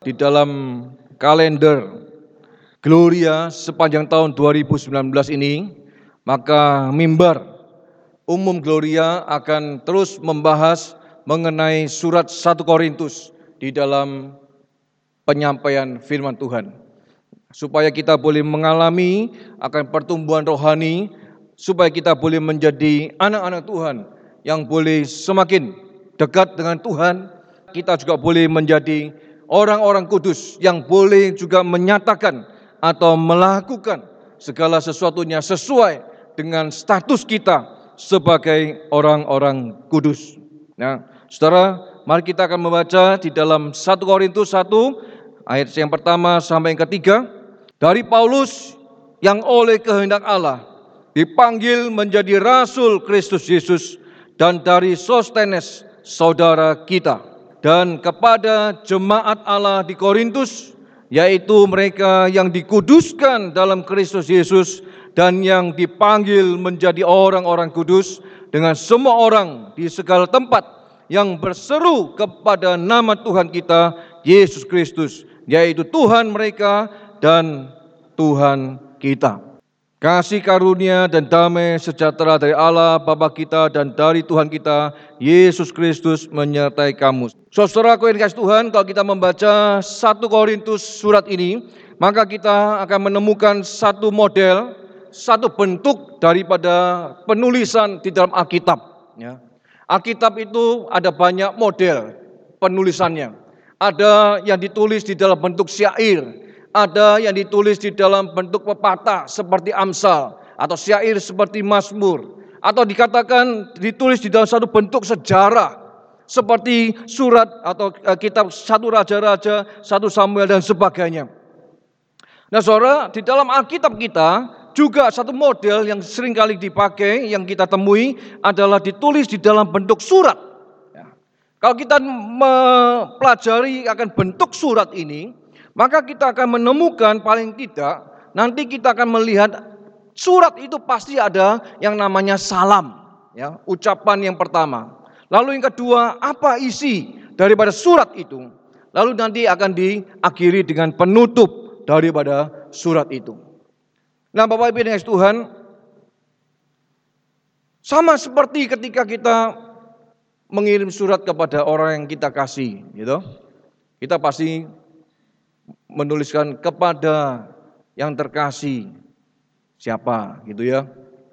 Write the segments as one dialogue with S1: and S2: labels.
S1: di dalam kalender Gloria sepanjang tahun 2019 ini, maka mimbar umum Gloria akan terus membahas mengenai surat 1 Korintus di dalam penyampaian firman Tuhan. Supaya kita boleh mengalami akan pertumbuhan rohani, supaya kita boleh menjadi anak-anak Tuhan yang boleh semakin dekat dengan Tuhan. Kita juga boleh menjadi orang-orang kudus yang boleh juga menyatakan atau melakukan segala sesuatunya sesuai dengan status kita sebagai orang-orang kudus. Nah, saudara, mari kita akan membaca di dalam 1 Korintus 1 ayat yang pertama sampai yang ketiga. Dari Paulus yang oleh kehendak Allah dipanggil menjadi rasul Kristus Yesus, dan dari Sostenes saudara kita, dan kepada jemaat Allah di Korintus, yaitu mereka yang dikuduskan dalam Kristus Yesus dan yang dipanggil menjadi orang-orang kudus, dengan semua orang di segala tempat yang berseru kepada nama Tuhan kita Yesus Kristus, yaitu Tuhan mereka dan Tuhan kita. Kasih karunia dan damai sejahtera dari Allah Bapa kita dan dari Tuhan kita Yesus Kristus menyertai kamu. Saudaraku yang dikasihi Tuhan, kalau kita membaca 1 Korintus surat ini, maka kita akan menemukan satu model, satu bentuk daripada penulisan di dalam Alkitab. Alkitab itu ada banyak model penulisannya. Ada yang ditulis di dalam bentuk syair, ada yang ditulis di dalam bentuk pepatah seperti Amsal, atau syair seperti Mazmur, atau dikatakan ditulis di dalam satu bentuk sejarah seperti surat atau kitab 1 Raja-Raja, 1 Samuel dan sebagainya. Nah saudara, di dalam Alkitab kita juga satu model yang seringkali dipakai, yang kita temui adalah ditulis di dalam bentuk surat. Kalau kita mempelajari akan bentuk surat ini, maka kita akan menemukan paling tidak nanti kita akan melihat surat itu pasti ada yang namanya salam, ya, ucapan yang pertama. Lalu yang kedua, apa isi daripada surat itu? Lalu nanti akan diakhiri dengan penutup daripada surat itu. Nah, Bapak Ibu yang dikasihi Tuhan, sama seperti ketika kita mengirim surat kepada orang yang kita kasih, gitu. Kita pasti menuliskan kepada yang terkasih siapa, gitu ya.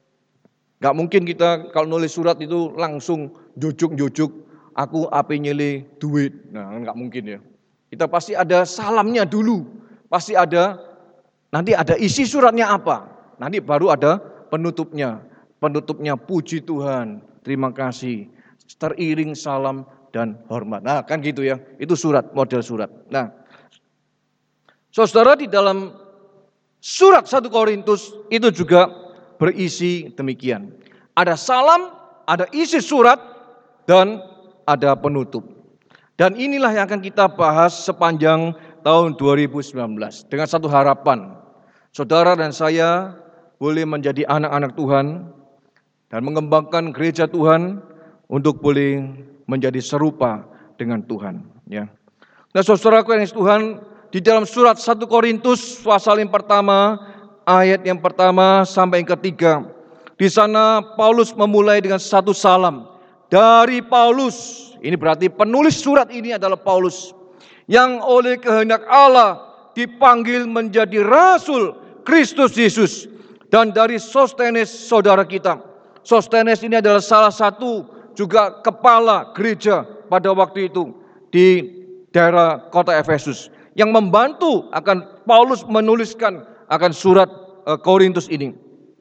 S1: Gak mungkin kita kalau nulis surat itu langsung jujuk-jujuk, aku ape nyele duit. Nah, gak mungkin ya. Kita pasti ada salamnya dulu, pasti ada, nanti ada isi suratnya apa, nanti baru ada penutupnya. Penutupnya puji Tuhan, terima kasih, teriring salam dan hormat. Nah, kan gitu ya. Itu surat, model surat. Nah, saudara, di dalam surat 1 Korintus itu juga berisi demikian. Ada salam, ada isi surat, dan ada penutup. Dan inilah yang akan kita bahas sepanjang tahun 2019. Dengan satu harapan, saudara dan saya boleh menjadi anak-anak Tuhan dan mengembangkan gereja Tuhan untuk boleh menjadi serupa dengan Tuhan. Ya. Nah, saudaraku yang dikasihi Tuhan, di dalam surat 1 Korintus pasal yang pertama, ayat yang pertama sampai yang ketiga, di sana Paulus memulai dengan satu salam dari Paulus. Ini berarti penulis surat ini adalah Paulus, yang oleh kehendak Allah dipanggil menjadi rasul Kristus Yesus, dan dari Sostenes saudara kita. Sostenes ini adalah salah satu juga kepala gereja pada waktu itu di daerah kota Efesus, yang membantu akan Paulus menuliskan akan surat Korintus ini.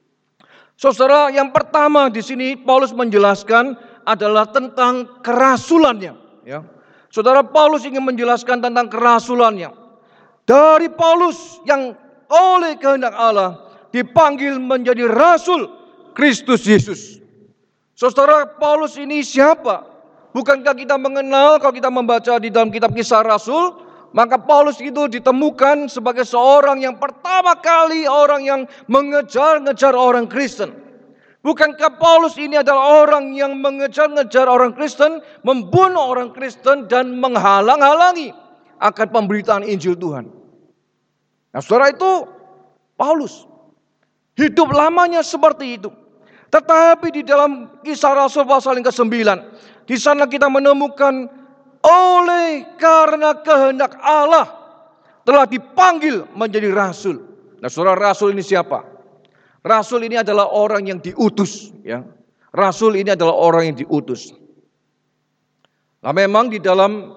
S1: Saudara, yang pertama di sini Paulus menjelaskan adalah tentang kerasulannya. Ya. Saudara, Paulus ingin menjelaskan tentang kerasulannya. Dari Paulus yang oleh kehendak Allah dipanggil menjadi rasul Kristus Yesus. Saudara, Paulus ini siapa? Bukankah kita mengenal kalau kita membaca di dalam kitab Kisah Rasul, maka Paulus itu ditemukan sebagai seorang yang pertama kali orang yang mengejar-ngejar orang Kristen. Bukankah Paulus ini adalah orang yang mengejar-ngejar orang Kristen, membunuh orang Kristen dan menghalang-halangi akan pemberitaan Injil Tuhan. Nah, saudara, itu Paulus. Hidup lamanya seperti itu. Tetapi di dalam Kisah Rasul pasal yang ke-9, di sana kita menemukan oleh karena kehendak Allah telah dipanggil menjadi rasul. Nah, saudara, rasul ini siapa? Rasul ini adalah orang yang diutus, ya. Rasul ini adalah orang yang diutus. Nah, memang di dalam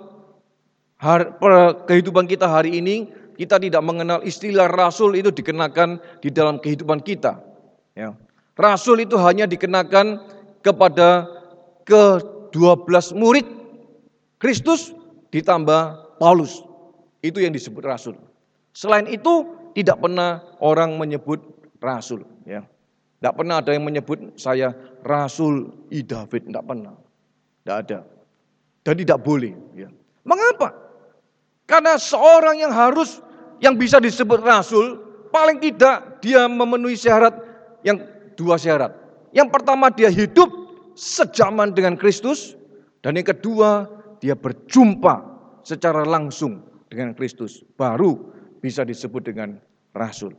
S1: kehidupan kita hari ini, kita tidak mengenal istilah rasul itu dikenakan di dalam kehidupan kita, ya. Rasul itu hanya dikenakan kepada ke-12 murid Kristus ditambah Paulus. Itu yang disebut rasul. Selain itu tidak pernah orang menyebut rasul, ya. Tidak pernah ada yang menyebut saya Rasul I David, tidak pernah. Tidak ada. Dan tidak boleh, ya. Mengapa? Karena seorang yang bisa disebut rasul, paling tidak dia memenuhi syarat yang 2 syarat. Yang pertama, dia hidup sejaman dengan Kristus, dan yang kedua, dia berjumpa secara langsung dengan Kristus, baru bisa disebut dengan rasul.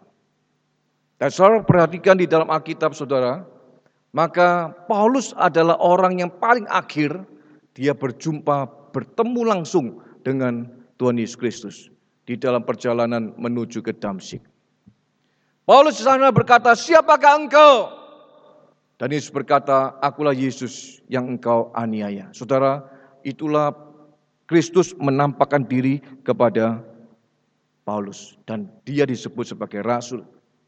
S1: Dan saudara perhatikan di dalam Alkitab, saudara, maka Paulus adalah orang yang paling akhir dia bertemu langsung dengan Tuhan Yesus Kristus di dalam perjalanan menuju ke Damsyik. Paulus di sana berkata, "Siapakah engkau?" Dan Yesus berkata, "Akulah Yesus yang engkau aniaya." Saudara, itulah Kristus menampakkan diri kepada Paulus dan dia disebut sebagai rasul.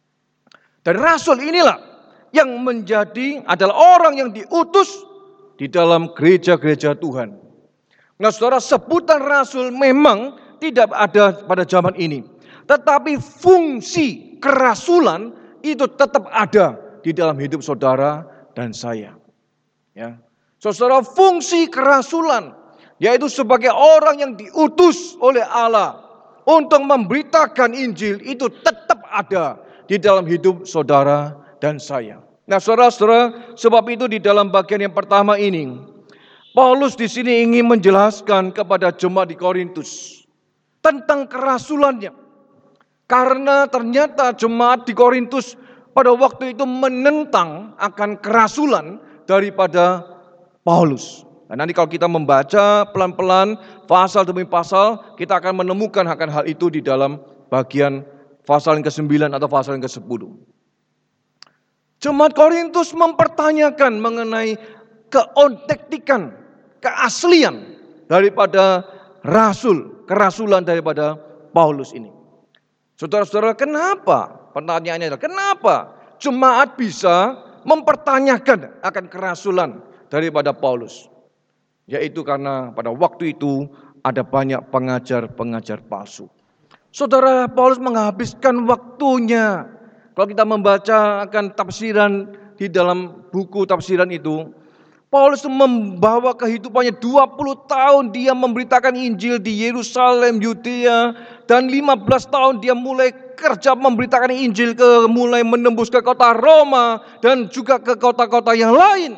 S1: Dan rasul inilah yang adalah orang yang diutus di dalam gereja-gereja Tuhan. Nah, saudara, sebutan rasul memang tidak ada pada zaman ini. Tetapi fungsi kerasulan itu tetap ada di dalam hidup saudara dan saya. Ya. Saudara, fungsi kerasulan yaitu sebagai orang yang diutus oleh Allah untuk memberitakan Injil itu tetap ada di dalam hidup saudara dan saya. Nah, saudara-saudara, sebab itu di dalam bagian yang pertama ini, Paulus di sini ingin menjelaskan kepada jemaat di Korintus tentang kerasulannya. Karena ternyata jemaat di Korintus pada waktu itu menentang akan kerasulan daripada Paulus. Nah, nanti kalau kita membaca pelan-pelan pasal demi pasal, kita akan menemukan akan hal itu di dalam bagian pasal yang ke-9 atau pasal yang ke-10. Jemaat Korintus mempertanyakan mengenai keontektikan, keaslian daripada kerasulan daripada Paulus ini. Saudara-saudara, kenapa? Pertanyaannya adalah kenapa jemaat bisa mempertanyakan akan kerasulan daripada Paulus? Yaitu karena pada waktu itu ada banyak pengajar-pengajar palsu. Saudara, Paulus menghabiskan waktunya. Kalau kita membaca akan tafsiran di dalam buku tafsiran itu, Paulus membawa kehidupannya 20 tahun dia memberitakan Injil di Yerusalem, Yudea, dan 15 tahun dia mulai kerja memberitakan Injil mulai menembus ke kota Roma dan juga ke kota-kota yang lain.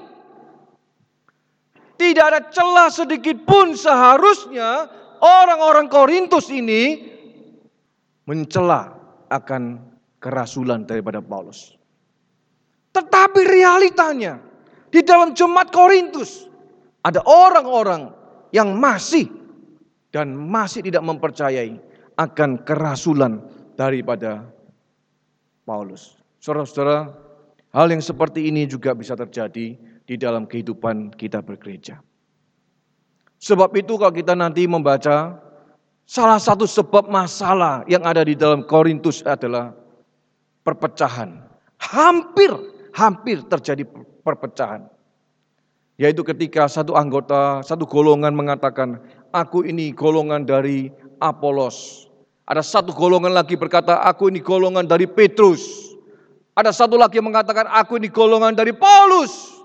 S1: Tidak ada celah sedikit pun seharusnya orang-orang Korintus ini mencela akan kerasulan daripada Paulus. Tetapi realitanya di dalam jemaat Korintus ada orang-orang yang masih tidak mempercayai akan kerasulan daripada Paulus. Saudara-saudara, hal yang seperti ini juga bisa terjadi di dalam kehidupan kita bergereja. Sebab itu kalau kita nanti membaca salah satu sebab masalah yang ada di dalam Korintus adalah perpecahan. Hampir terjadi perpecahan. Yaitu ketika satu golongan mengatakan, aku ini golongan dari Apolos. Ada satu golongan lagi berkata, aku ini golongan dari Petrus. Ada satu lagi yang mengatakan, aku ini golongan dari Paulus.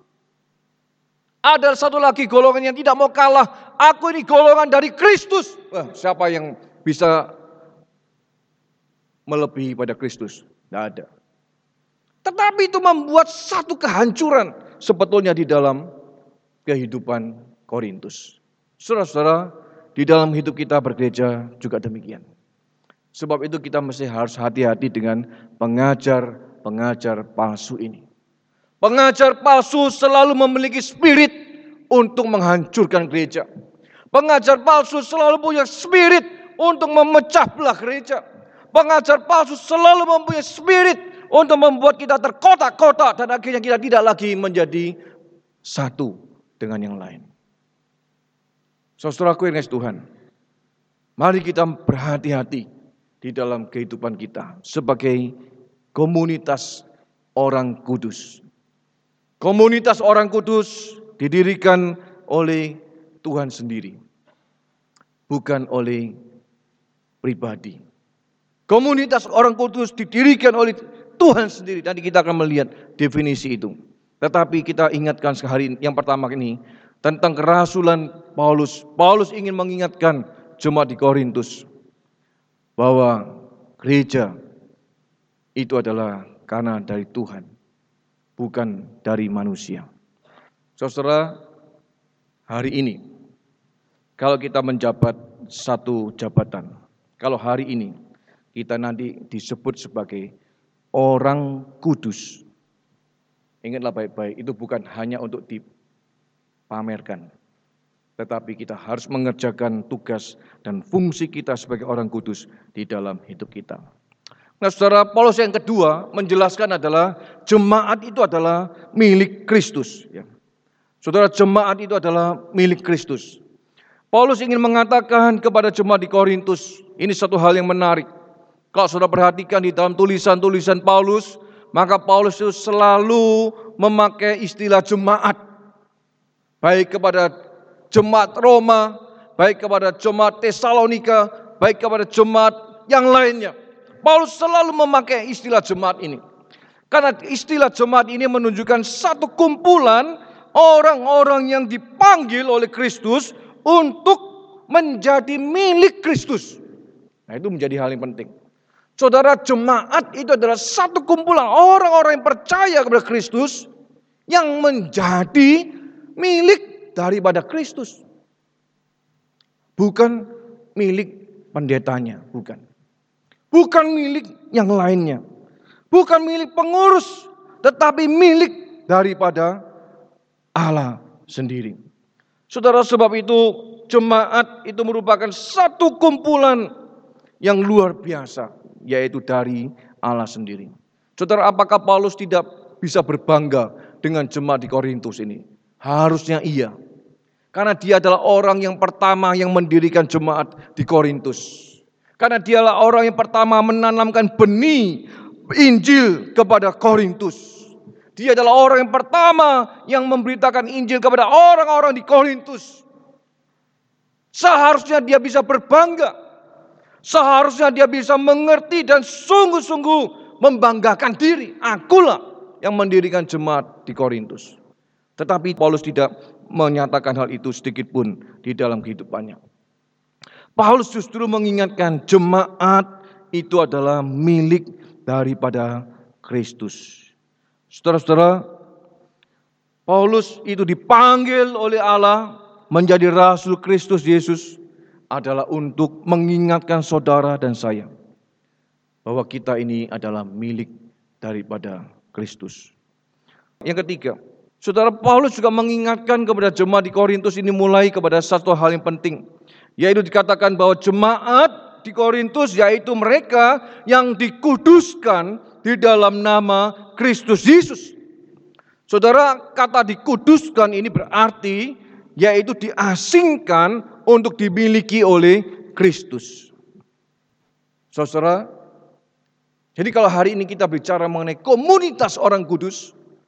S1: Ada satu lagi golongan yang tidak mau kalah, aku ini golongan dari Kristus. Siapa yang bisa melebihi pada Kristus? Tidak ada. Tetapi itu membuat satu kehancuran sebetulnya di dalam kehidupan Korintus. Saudara-saudara, di dalam hidup kita bergereja juga demikian. Sebab itu kita mesti harus hati-hati dengan pengajar-pengajar palsu ini. Pengajar palsu selalu memiliki spirit untuk menghancurkan gereja. Pengajar palsu selalu punya spirit untuk memecah belah gereja. Pengajar palsu selalu mempunyai spirit untuk membuat kita terkotak-kotak dan akhirnya kita tidak lagi menjadi satu dengan yang lain. Saudaraku yang kasih Tuhan, mari kita berhati-hati di dalam kehidupan kita sebagai komunitas orang kudus. Komunitas orang kudus didirikan oleh Tuhan sendiri, bukan oleh pribadi. Komunitas orang kudus didirikan oleh Tuhan sendiri. Nanti kita akan melihat definisi itu. Tetapi kita ingatkan sehari yang pertama ini tentang kerasulan Paulus. Paulus ingin mengingatkan jemaat di Korintus bahwa gereja itu adalah karena dari Tuhan, bukan dari manusia. Saudara, hari ini kalau kita menjabat satu jabatan, kalau hari ini kita nanti disebut sebagai orang kudus. Ingatlah baik-baik, itu bukan hanya untuk dipamerkan, tetapi kita harus mengerjakan tugas dan fungsi kita sebagai orang kudus di dalam hidup kita. Nah, saudara, Paulus yang kedua menjelaskan adalah jemaat itu adalah milik Kristus. Saudara, jemaat itu adalah milik Kristus. Paulus ingin mengatakan kepada jemaat di Korintus, ini satu hal yang menarik. Kalau saudara perhatikan di dalam tulisan-tulisan Paulus, maka Paulus itu selalu memakai istilah jemaat. Baik kepada jemaat Roma, baik kepada jemaat Tesalonika, baik kepada jemaat yang lainnya. Paulus selalu memakai istilah jemaat ini. Karena istilah jemaat ini menunjukkan satu kumpulan orang-orang yang dipanggil oleh Kristus untuk menjadi milik Kristus. Nah, itu menjadi hal yang penting. Saudara, jemaat itu adalah satu kumpulan orang-orang yang percaya kepada Kristus yang menjadi milik daripada Kristus. Bukan milik pendetanya, bukan. Bukan milik yang lainnya. Bukan milik pengurus, tetapi milik daripada Allah sendiri. Saudara, sebab itu jemaat itu merupakan satu kumpulan yang luar biasa, yaitu dari Allah sendiri. Saudara, apakah Paulus tidak bisa berbangga dengan jemaat di Korintus ini? Harusnya iya. Karena dia adalah orang yang pertama yang mendirikan jemaat di Korintus. Karena dialah orang yang pertama menanamkan benih Injil kepada Korintus. Dia adalah orang yang pertama yang memberitakan Injil kepada orang-orang di Korintus. Seharusnya dia bisa berbangga. Seharusnya dia bisa mengerti dan sungguh-sungguh membanggakan diri. Akulah yang mendirikan jemaat di Korintus. Tetapi Paulus tidak menyatakan hal itu sedikit pun di dalam kehidupannya. Paulus justru mengingatkan jemaat itu adalah milik daripada Kristus. Saudara-saudara, Paulus itu dipanggil oleh Allah menjadi Rasul Kristus Yesus adalah untuk mengingatkan saudara dan saya bahwa kita ini adalah milik daripada Kristus. Yang ketiga, saudara, Paulus juga mengingatkan kepada jemaat di Korintus ini mulai kepada satu hal yang penting, yaitu dikatakan bahwa jemaat di Korintus yaitu mereka yang dikuduskan di dalam nama Kristus Yesus. Saudara, kata dikuduskan ini berarti yaitu diasingkan untuk dimiliki oleh Kristus. Saudara, jadi kalau hari ini kita bicara mengenai komunitas orang kudus,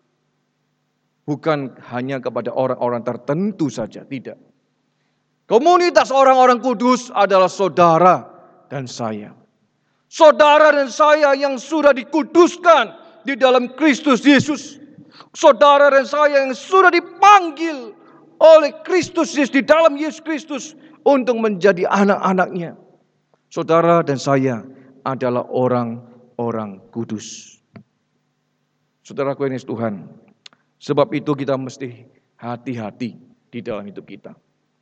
S1: bukan hanya kepada orang-orang tertentu saja, tidak. Komunitas orang-orang kudus adalah saudara dan saya. Saudara dan saya yang sudah dikuduskan di dalam Kristus Yesus. Saudara dan saya yang sudah dipanggil oleh Kristus Yesus di dalam Yesus Kristus untuk menjadi anak-anaknya. Saudara dan saya adalah orang-orang kudus. Saudaraku yang Tuhan, sebab itu kita mesti hati-hati di dalam hidup kita.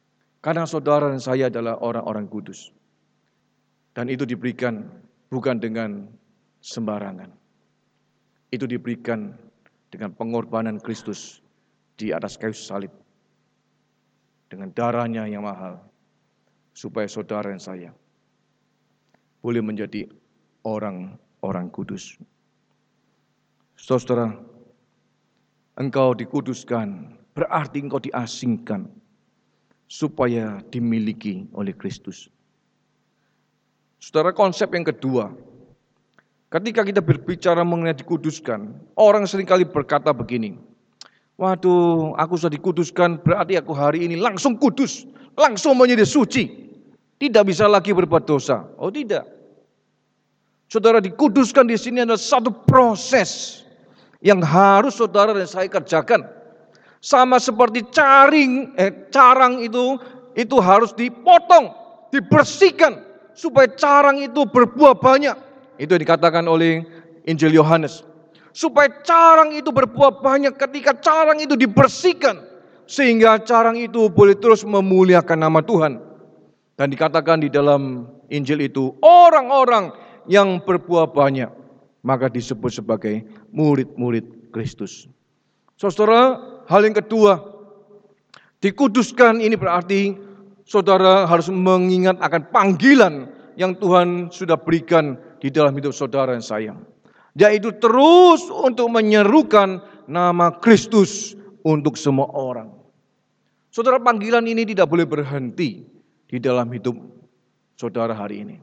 S1: Karena saudara dan saya adalah orang-orang kudus. Dan itu diberikan bukan dengan sembarangan. Itu diberikan dengan pengorbanan Kristus di atas kayu salib. Dengan darahnya yang mahal. Supaya saudara dan saya boleh menjadi orang-orang kudus. Saudara, engkau dikuduskan, berarti engkau diasingkan supaya dimiliki oleh Kristus. Saudara, konsep yang kedua, ketika kita berbicara mengenai dikuduskan, orang seringkali berkata begini, waduh, aku sudah dikuduskan, berarti aku hari ini langsung kudus, langsung menjadi suci, tidak bisa lagi berbuat dosa. Oh tidak. Saudara, dikuduskan di sini adalah satu proses yang harus saudara dan saya kerjakan. Sama seperti carang itu harus dipotong, dibersihkan supaya carang itu berbuah banyak. Itu yang dikatakan oleh Injil Yohanes. Supaya carang itu berbuah banyak, ketika carang itu dibersihkan sehingga carang itu boleh terus memuliakan nama Tuhan. Dan dikatakan di dalam Injil itu, orang-orang yang berbuah banyak maka disebut sebagai murid-murid Kristus. Saudara, hal yang kedua, dikuduskan ini berarti saudara harus mengingat akan panggilan yang Tuhan sudah berikan di dalam hidup saudara dan saya, yaitu terus untuk menyerukan nama Kristus untuk semua orang. Saudara, panggilan ini tidak boleh berhenti di dalam hidup saudara hari ini.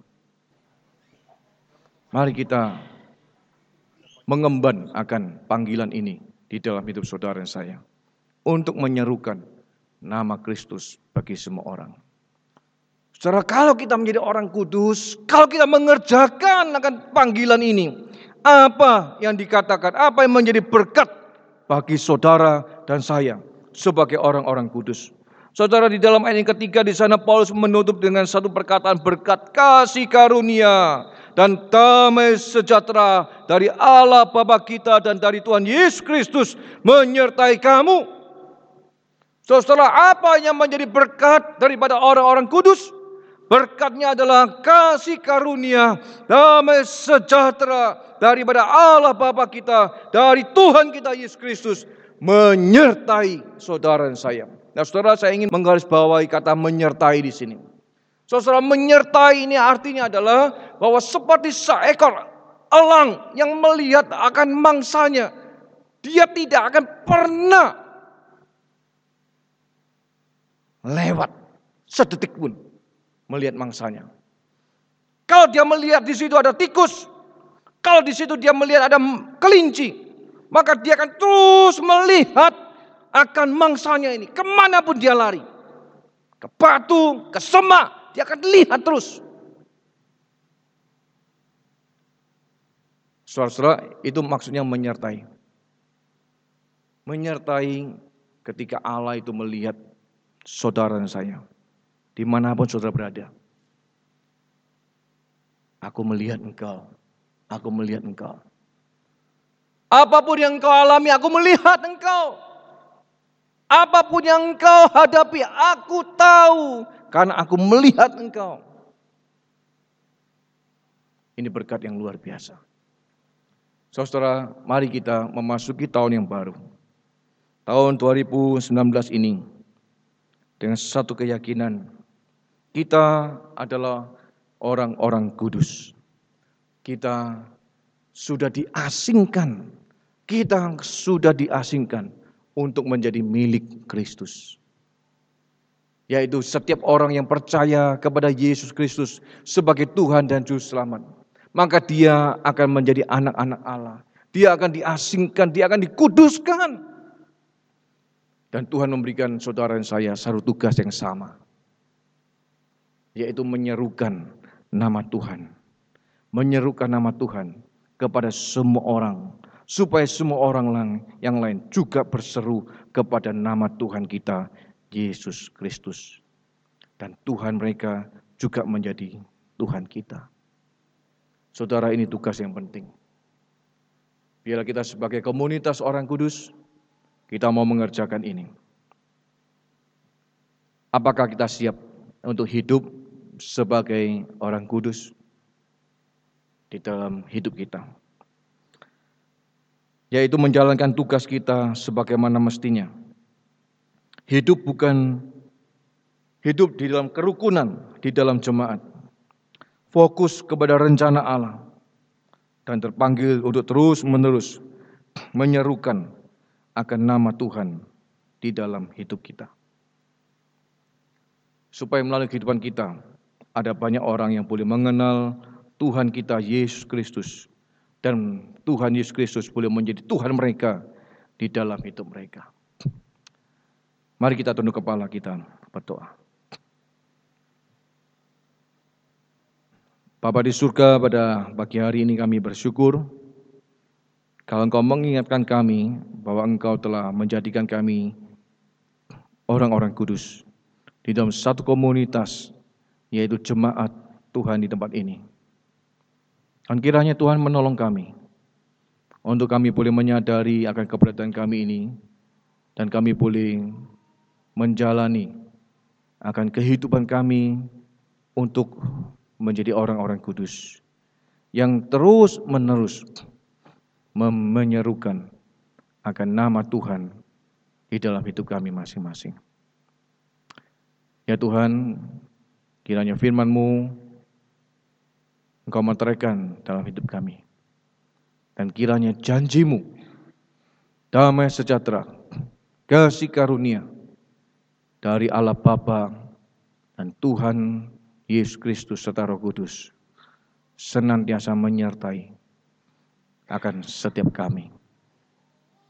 S1: Mari kita mengemban akan panggilan ini di dalam hidup saudara dan saya, untuk menyerukan nama Kristus bagi semua orang. Saudara, kalau kita menjadi orang kudus, kalau kita mengerjakan akan panggilan ini, apa yang dikatakan, apa yang menjadi berkat bagi saudara dan saya sebagai orang-orang kudus. Saudara, di dalam ayat yang ketiga di sana Paulus menutup dengan satu perkataan, berkat kasih karunia dan damai sejahtera dari Allah Bapa kita dan dari Tuhan Yesus Kristus menyertai kamu. Saudara, apa yang menjadi berkat daripada orang-orang kudus? Berkatnya adalah kasih karunia, damai sejahtera daripada Allah Bapa kita, dari Tuhan kita Yesus Kristus menyertai saudara dan saya. Nah, saudara, saya ingin menggarisbawahi kata menyertai di sini. Saudara, menyertai ini artinya adalah bahwa seperti seekor elang yang melihat akan mangsanya, dia tidak akan pernah lewat sedetik pun melihat mangsanya. Kalau dia melihat di situ ada tikus, kalau di situ dia melihat ada kelinci, maka dia akan terus melihat akan mangsanya ini. Kemanapun dia lari, ke batu, ke semak, dia akan lihat terus. Saudara-saudara, itu maksudnya menyertai. Menyertai ketika Allah itu melihat saudara dan saya, dimanapun saudara berada. Aku melihat engkau, aku melihat engkau. Apapun yang engkau alami, aku melihat engkau. Apapun yang engkau hadapi, aku tahu, karena aku melihat engkau. Ini berkat yang luar biasa. Saudara, mari kita memasuki tahun yang baru. Tahun 2019 ini, dengan satu keyakinan, kita adalah orang-orang kudus. Kita sudah diasingkan. Kita sudah diasingkan untuk menjadi milik Kristus. Yaitu setiap orang yang percaya kepada Yesus Kristus sebagai Tuhan dan Juru Selamat, maka dia akan menjadi anak-anak Allah. Dia akan diasingkan, dia akan dikuduskan. Dan Tuhan memberikan saudara dan saya satu tugas yang sama, yaitu menyerukan nama Tuhan. Menyerukan nama Tuhan kepada semua orang, supaya semua orang yang lain juga berseru kepada nama Tuhan kita, Yesus Kristus. Dan Tuhan mereka juga menjadi Tuhan kita. Saudara, ini tugas yang penting. Biarlah kita sebagai komunitas orang kudus, kita mau mengerjakan ini. Apakah kita siap untuk hidup sebagai orang kudus di dalam hidup kita? Yaitu menjalankan tugas kita sebagaimana mestinya. Hidup bukan hidup di dalam kerukunan, di dalam jemaat. Fokus kepada rencana Allah dan terpanggil untuk terus-menerus menyerukan akan nama Tuhan di dalam hidup kita. Supaya melalui kehidupan kita ada banyak orang yang boleh mengenal Tuhan kita Yesus Kristus, dan Tuhan Yesus Kristus boleh menjadi Tuhan mereka di dalam hidup mereka. Mari kita tunduk kepala kita berdoa. Bapa di surga, pada pagi hari ini kami bersyukur kalau Engkau mengingatkan kami bahwa Engkau telah menjadikan kami orang-orang kudus di dalam satu komunitas, yaitu jemaat Tuhan di tempat ini. Dan kiranya Tuhan menolong kami untuk kami boleh menyadari akan keberadaan kami ini, dan kami boleh menjalani akan kehidupan kami untuk menjadi orang-orang kudus yang terus-menerus menyerukan akan nama Tuhan di dalam hidup kami masing-masing. Ya Tuhan, kiranya firman-Mu Engkau meteraikan dalam hidup kami, dan kiranya janji-Mu, damai sejahtera, kasih karunia dari Allah Bapa dan Tuhan Yesus Kristus serta Roh Kudus senantiasa menyertai akan setiap kami.